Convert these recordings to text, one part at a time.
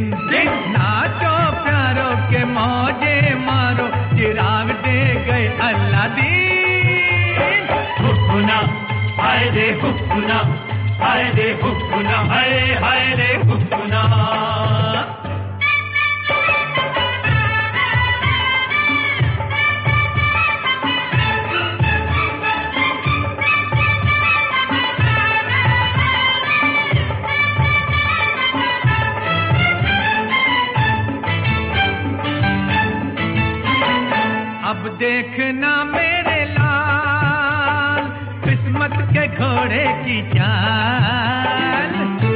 दिन नाचो प्यारो के मौजे मारो चिराग दे गए अल्लाह दीन। हुक्कुना हाय रे हुक्कुना, हाय रे हुक्कुना, हाय रे हुक्कुना। अब देखना मेरे लाल किस्मत के घोड़े की चाल।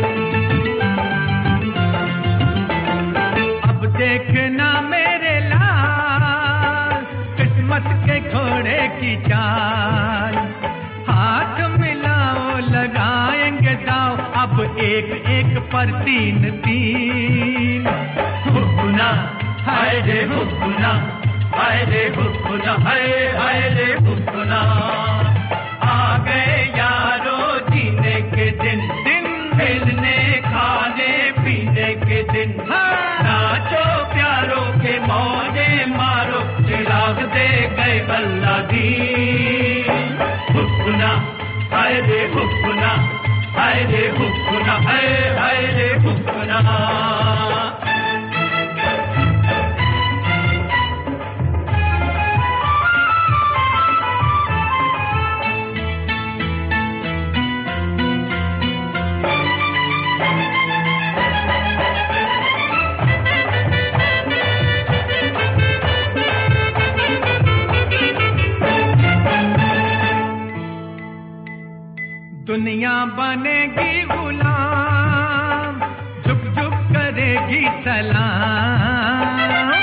अब देखना मेरे लाल किस्मत के घोड़े की चाल। हाथ मिलाओ लगाएंगे दाव अब एक एक पर तीन तीन। हुक्कुना हाय रे हुक्कुना, हाय रे हुक्कुना, हाय रे हुक्कुना। आ गए यारो जीने के दिन, खेलने खाने पीने के दिन। नाचो प्यारो के मौजे मारो चिराग दे गए अल्लाह दीन। हुक्कुना हाय रे हुक्कुना, हाय रे हुक्कुना, हाय रे हुक्कुना। दुनिया बनेगी गुलाम झुक झुक करेगी सलाम।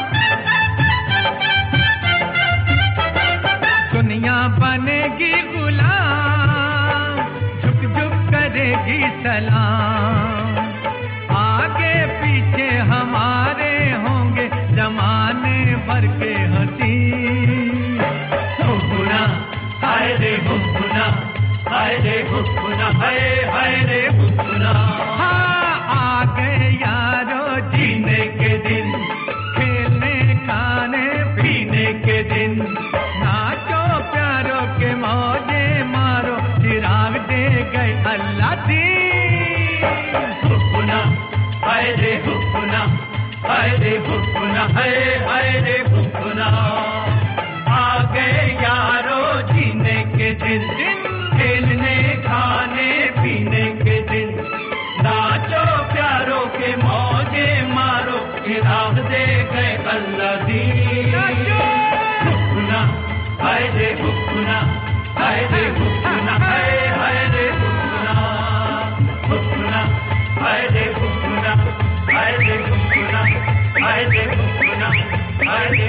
दुनिया बनेगी गुलाम झुक झुक करेगी सलाम। आगे पीछे हमारे होंगे जमाने भर के हसीन। हुक्कुना हाय रे हुक्कुना, हाय रे हुक्कुना, हाय रे हुक्कुना। हाँ आ गए यारो जीने के दिन, खेलने खाने पीने के दिन। नाचो प्यारो के मौजे मारो चिराग दे गए अल्लाह दीन। हुक्कुना हाय रे हुक्कुना, हाय रे हुक्कुना, हाय रे हुक्कुना। आ गए यारो जीने के दिन, खेलने खाने पीने के दिन। नाचो प्यारो के मौजे मारो चिराग दे गए अल्लाह दीन। हुक्कुना हाय रे हुक्कुना, हाय रे हुक्कुना, हाय रे हुक्कुना। हुक्कुना हाय रे हुक्कुना, हाय रे हुक्कुना, हाय रे हुक्कुना, हाय रे